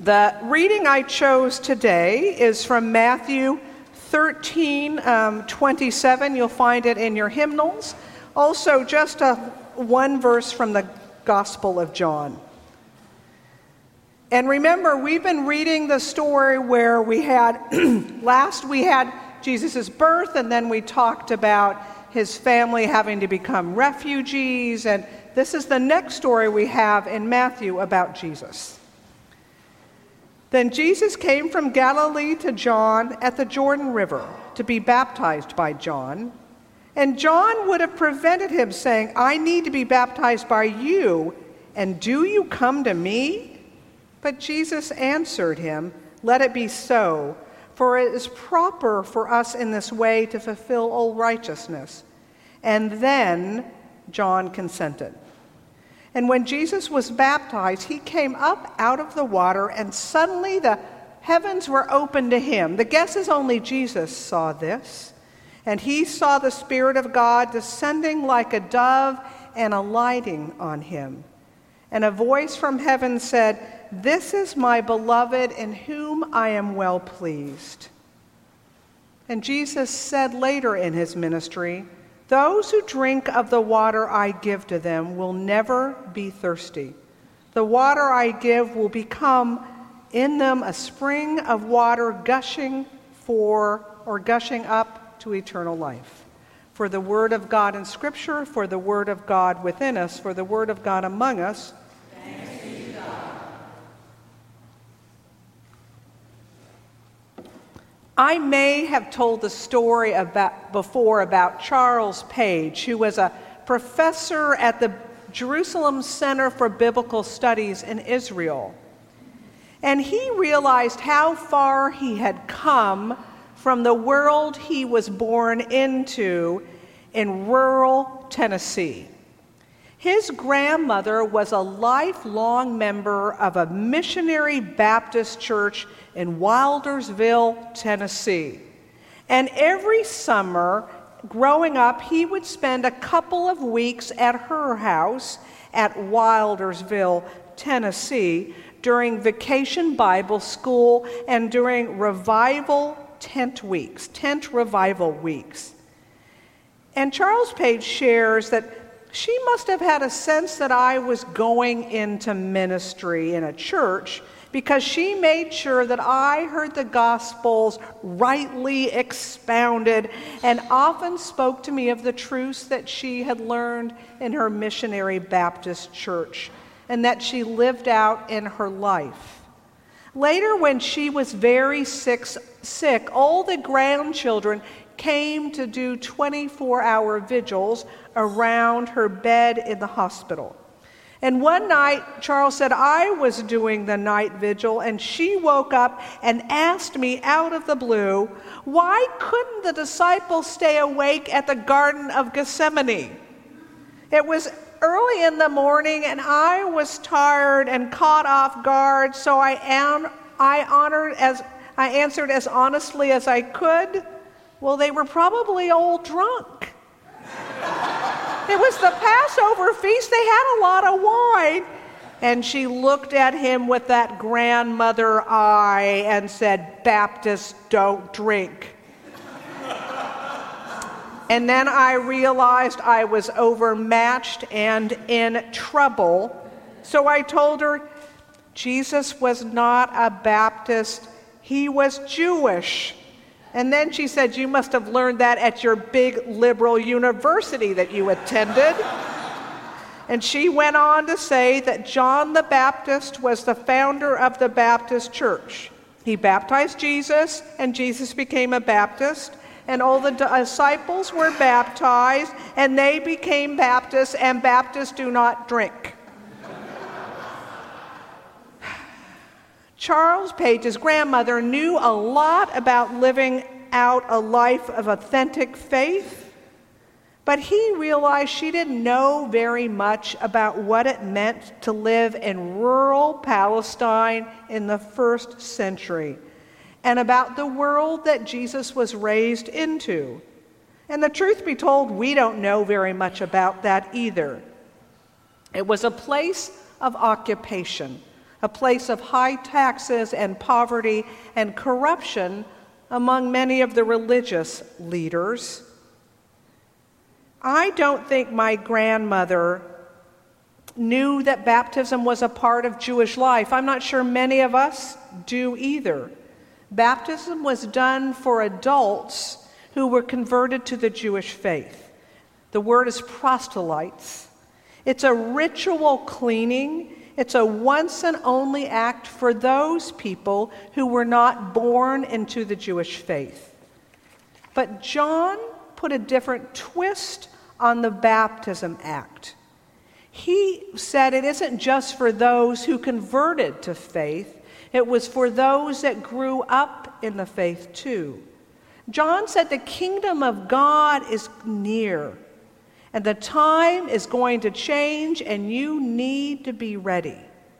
The reading I chose today is from Matthew 13:27. You'll find it in your hymnals. Also, just one verse from the Gospel of John. And remember, we've been reading the story where we had, last we had Jesus' birth, and then we talked about his family having to become refugees, and this is the next story we have in Matthew about Jesus. Then Jesus came from Galilee to John at the Jordan River to be baptized by John. And John would have prevented him, saying, "I need to be baptized by you, and do you come to me?" But Jesus answered him, "Let it be so, for it is proper for us in this way to fulfill all righteousness." And then John consented. And when Jesus was baptized, he came up out of the water, and suddenly the heavens were opened to him. The guess is only Jesus saw this. And he saw the Spirit of God descending like a dove and alighting on him. And a voice from heaven said, "This is my beloved, in whom I am well pleased." And Jesus said later in his ministry, "Those who drink of the water I give to them will never be thirsty. The water I give will become in them a spring of water gushing up to eternal life." For the word of God in Scripture, for the word of God within us, for the word of God among us. Thanks be to God. I may have told the story before about Charles Page, who was a professor at the Jerusalem Center for Biblical Studies in Israel. And he realized how far he had come from the world he was born into in rural Tennessee. His grandmother was a lifelong member of a missionary Baptist church in Wildersville, Tennessee. And every summer, growing up, he would spend a couple of weeks at her house at Wildersville, Tennessee, during vacation Bible school and during revival tent revival weeks. And Charles Page shares that she must have had a sense that I was going into ministry in a church because she made sure that I heard the Gospels rightly expounded and often spoke to me of the truths that she had learned in her missionary Baptist church and that she lived out in her life. Later, when she was very sick, all the grandchildren came to do 24-hour vigils around her bed in the hospital. And one night, Charles said, I was doing the night vigil, and she woke up and asked me out of the blue, why couldn't the disciples stay awake at the Garden of Gethsemane? It was early in the morning, and I was tired and caught off guard, so I answered as honestly as I could, well, they were probably all drunk. It was the Passover feast. They had a lot of wine. And she looked at him with that grandmother eye and said, Baptists don't drink. And then I realized I was overmatched and in trouble. So I told her, Jesus was not a Baptist. He was Jewish. And then she said, you must have learned that at your big liberal university that you attended. And she went on to say that John the Baptist was the founder of the Baptist church. He baptized Jesus, and Jesus became a Baptist, and all the disciples were baptized, and they became Baptists, and Baptists do not drink. Charles Page's grandmother knew a lot about living out a life of authentic faith, but he realized she didn't know very much about what it meant to live in rural Palestine in the first century and about the world that Jesus was raised into. And the truth be told, we don't know very much about that either. It was a place of occupation, a place of high taxes and poverty and corruption among many of the religious leaders. I don't think my grandmother knew that baptism was a part of Jewish life. I'm not sure many of us do either. Baptism was done for adults who were converted to the Jewish faith. The word is proselytes. It's a ritual cleaning. It's a once and only act for those people who were not born into the Jewish faith. But John put a different twist on the baptism act. He said it isn't just for those who converted to faith, it was for those that grew up in the faith too. John said the kingdom of God is near, and the time is going to change, and you need to be ready.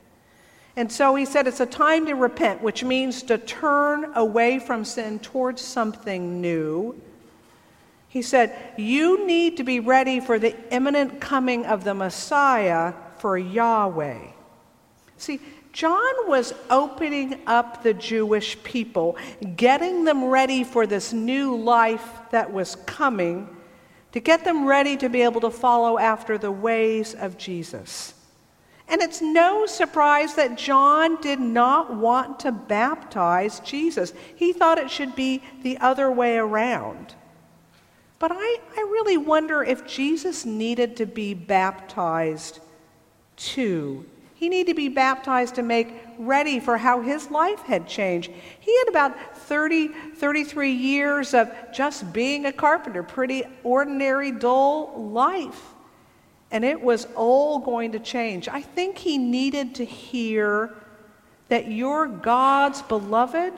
And so he said it's a time to repent, which means to turn away from sin towards something new. He said, you need to be ready for the imminent coming of the Messiah, for Yahweh. See, John was opening up the Jewish people, getting them ready for this new life that was coming, to get them ready to be able to follow after the ways of Jesus. And it's no surprise that John did not want to baptize Jesus. He thought it should be the other way around. But I really wonder if Jesus needed to be baptized too. He needed to be baptized to make ready for how his life had changed. He had about 33 years of just being a carpenter, pretty ordinary, dull life. And it was all going to change. I think he needed to hear that you're God's beloved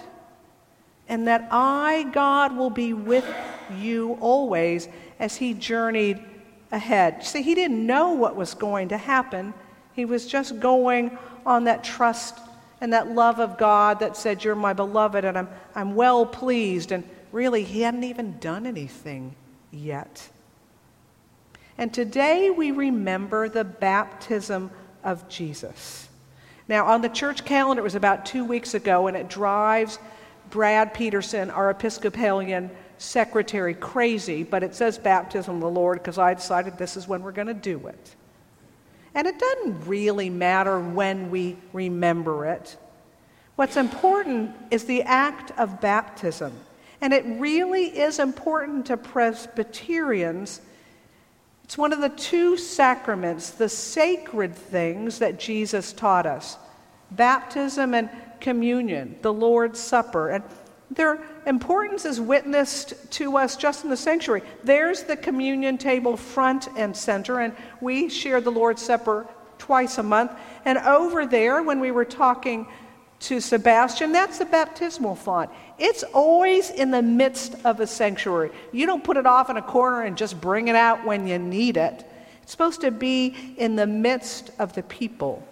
and that I, God, will be with you always, as he journeyed ahead. See, he didn't know what was going to happen. He was just going on that trust and that love of God that said, you're my beloved and I'm well pleased. And really, he hadn't even done anything yet. And today we remember the baptism of Jesus. Now, on the church calendar, it was about 2 weeks ago, and it drives Brad Peterson, our Episcopalian secretary, crazy, but it says baptism of the Lord because I decided this is when we're going to do it. And it doesn't really matter when we remember it. What's important is the act of baptism. And it really is important to Presbyterians. It's one of the two sacraments, the sacred things that Jesus taught us. Baptism and communion, the Lord's Supper. And their importance is witnessed to us just in the sanctuary. There's the communion table front and center, and we share the Lord's Supper twice a month. And over there, when we were talking to Sebastian, that's the baptismal font. It's always in the midst of a sanctuary. You don't put it off in a corner and just bring it out when you need it. It's supposed to be in the midst of the people.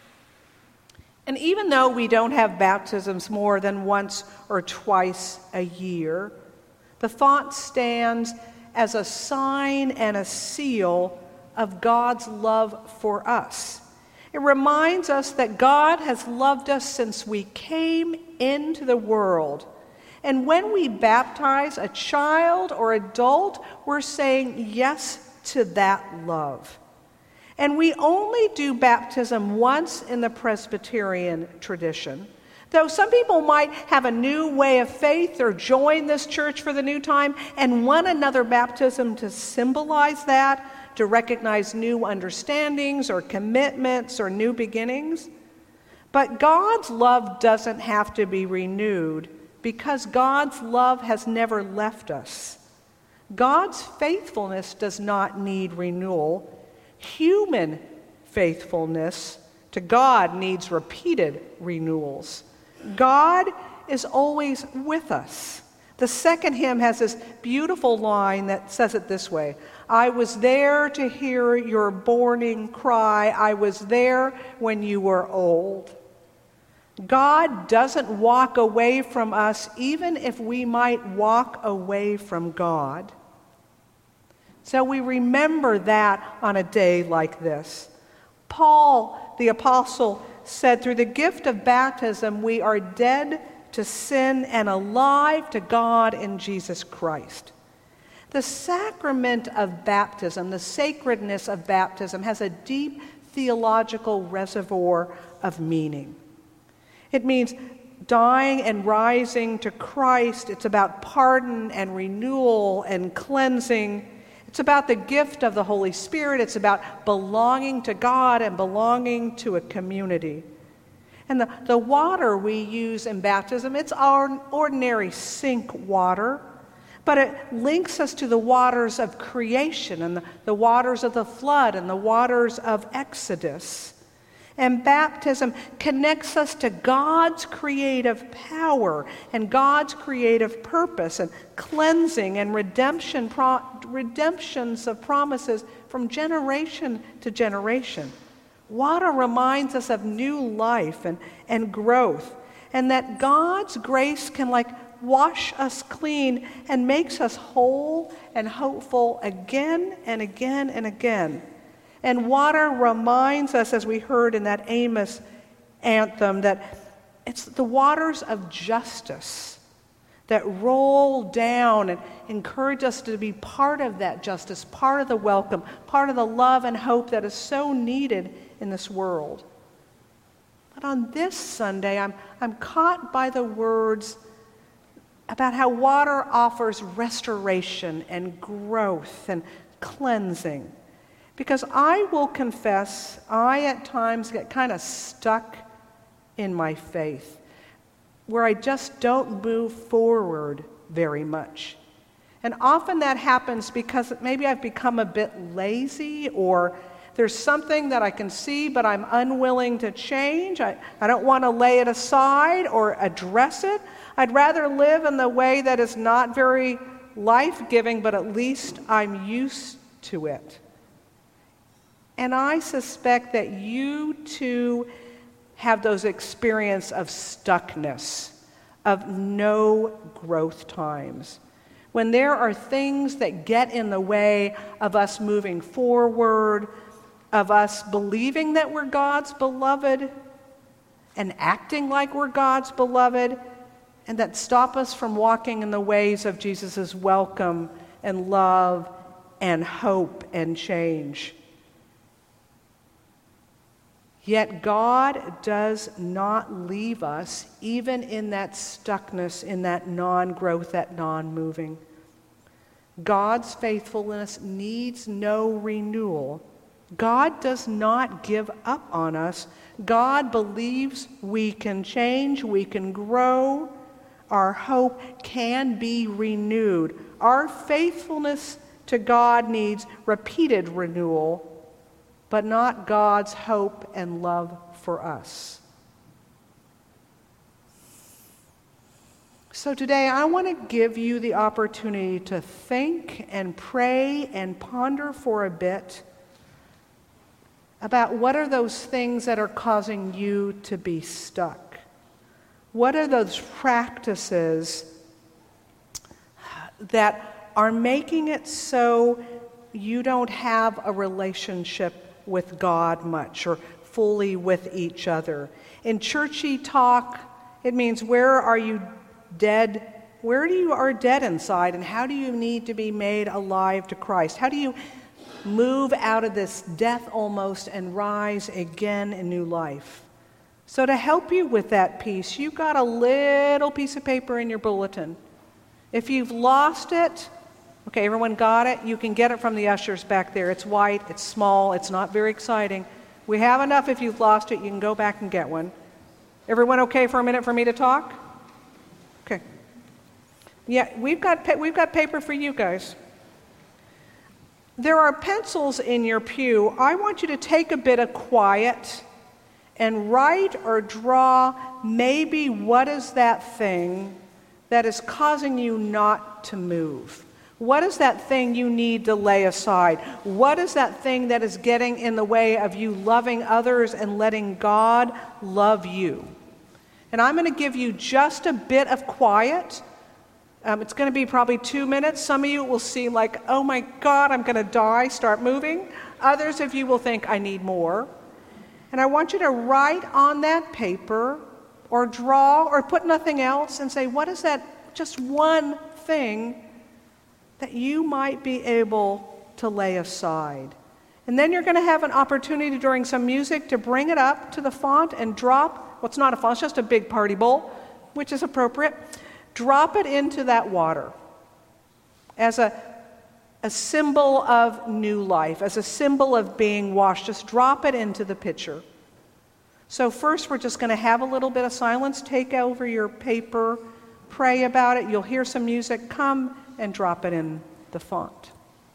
And even though we don't have baptisms more than once or twice a year, the font stands as a sign and a seal of God's love for us. It reminds us that God has loved us since we came into the world. And when we baptize a child or adult, we're saying yes to that love. And we only do baptism once in the Presbyterian tradition. Though some people might have a new way of faith or join this church for the new time and want another baptism to symbolize that, to recognize new understandings or commitments or new beginnings. But God's love doesn't have to be renewed because God's love has never left us. God's faithfulness does not need renewal. Human faithfulness to God needs repeated renewals. God is always with us. The second hymn has this beautiful line that says it this way: I was there to hear your mourning cry. I was there when you were old. God doesn't walk away from us even if we might walk away from God. So we remember that on a day like this. Paul, the apostle, said, through the gift of baptism, we are dead to sin and alive to God in Jesus Christ. The sacrament of baptism, the sacredness of baptism, has a deep theological reservoir of meaning. It means dying and rising to Christ. It's about pardon and renewal and cleansing. It's about the gift of the Holy Spirit. It's about belonging to God and belonging to a community. And the water we use in baptism, it's our ordinary sink water, but it links us to the waters of creation and the waters of the flood and the waters of Exodus. And baptism connects us to God's creative power and God's creative purpose and cleansing and redemptions of promises from generation to generation. Water reminds us of new life and growth, and that God's grace can wash us clean and makes us whole and hopeful again and again and again. And water reminds us, as we heard in that Amos anthem, that it's the waters of justice that roll down and encourage us to be part of that justice, part of the welcome, part of the love and hope that is so needed in this world. But on this Sunday, I'm caught by the words about how water offers restoration and growth and cleansing. Because I will confess, I at times get kind of stuck in my faith, where I just don't move forward very much. And often that happens because maybe I've become a bit lazy, or there's something that I can see but I'm unwilling to change. I don't want to lay it aside or address it. I'd rather live in the way that is not very life-giving, but at least I'm used to it. And I suspect that you too have those experiences of stuckness, of no growth times, when there are things that get in the way of us moving forward, of us believing that we're God's beloved and acting like we're God's beloved, and that stop us from walking in the ways of Jesus' welcome and love and hope and change. Yet God does not leave us even in that stuckness, in that non-growth, that non-moving. God's faithfulness needs no renewal. God does not give up on us. God believes we can change, we can grow. Our hope can be renewed. Our faithfulness to God needs repeated renewal, but not God's hope and love for us. So today I want to give you the opportunity to think and pray and ponder for a bit about what are those things that are causing you to be stuck. What are those practices that are making it so you don't have a relationship with God much or fully with each other? In churchy talk, it means where are you dead? Where you are dead inside, and how do you need to be made alive to Christ? How do you move out of this death almost and rise again in new life? So to help you with that piece, you've got a little piece of paper in your bulletin. If you've lost it, okay, everyone got it? You can get it from the ushers back there. It's white, it's small, it's not very exciting. We have enough. If you've lost it, you can go back and get one. Everyone okay for a minute for me to talk? Okay. Yeah, we've got paper for you guys. There are pencils in your pew. I want you to take a bit of quiet and write or draw maybe what is that thing that is causing you not to move. What is that thing you need to lay aside? What is that thing that is getting in the way of you loving others and letting God love you? And I'm going to give you just a bit of quiet. It's going to be probably 2 minutes. Some of you will seem like, oh my God, I'm going to die, start moving. Others of you will think, I need more. And I want you to write on that paper or draw or put nothing else and say, what is that just one thing that you might be able to lay aside? And then you're going to have an opportunity during some music to bring it up to the font and drop, well, it's not a font, it's just a big party bowl, which is appropriate. Drop it into that water as a symbol of new life, as a symbol of being washed. Just drop it into the pitcher. So first we're just going to have a little bit of silence. Take over your paper, pray about it. You'll hear some music. Come and drop it in the font.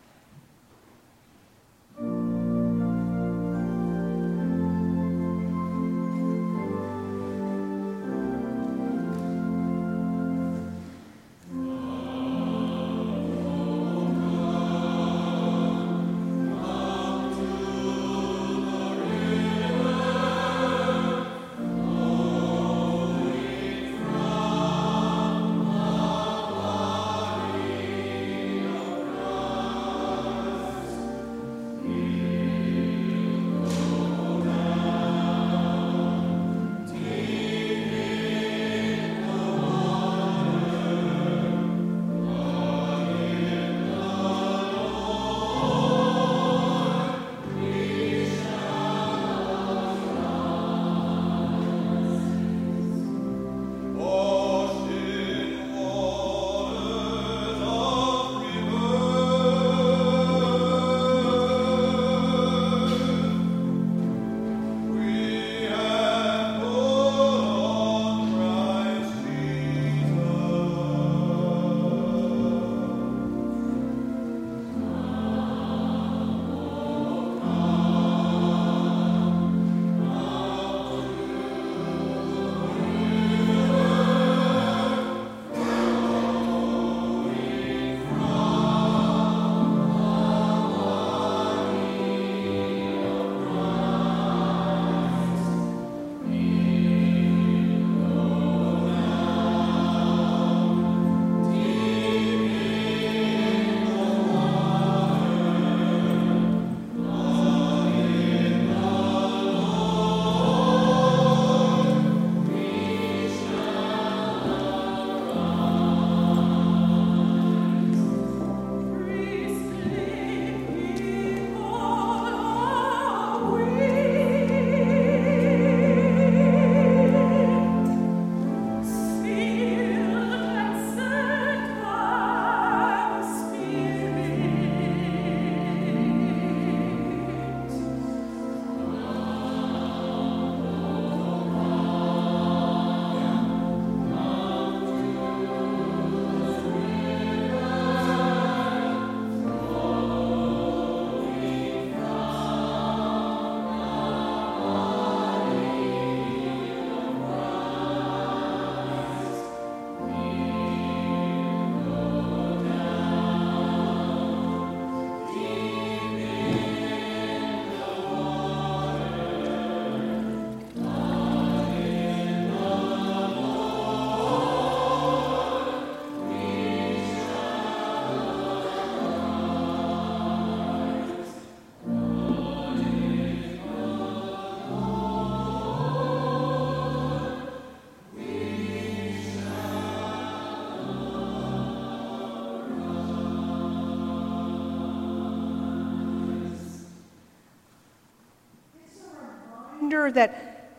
That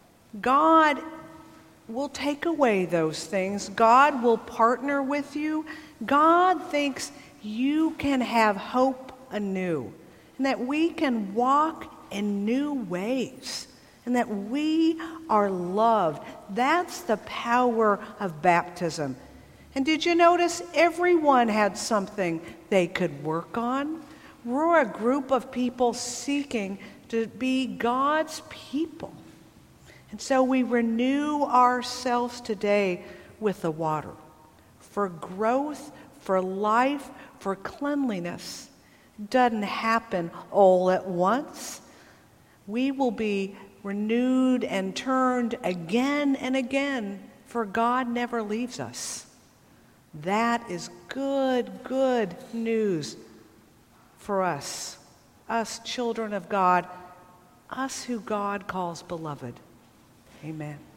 God will take away those things. God will partner with you. God thinks you can have hope anew, and that we can walk in new ways, and that we are loved. That's the power of baptism. And did you notice everyone had something they could work on? We're a group of people seeking to be God's people. And so we renew ourselves today with the water for growth, for life, for cleanliness. It doesn't happen all at once. We will be renewed and turned again and again, for God never leaves us. That is good news for us children of God, us who God calls beloved. Amen.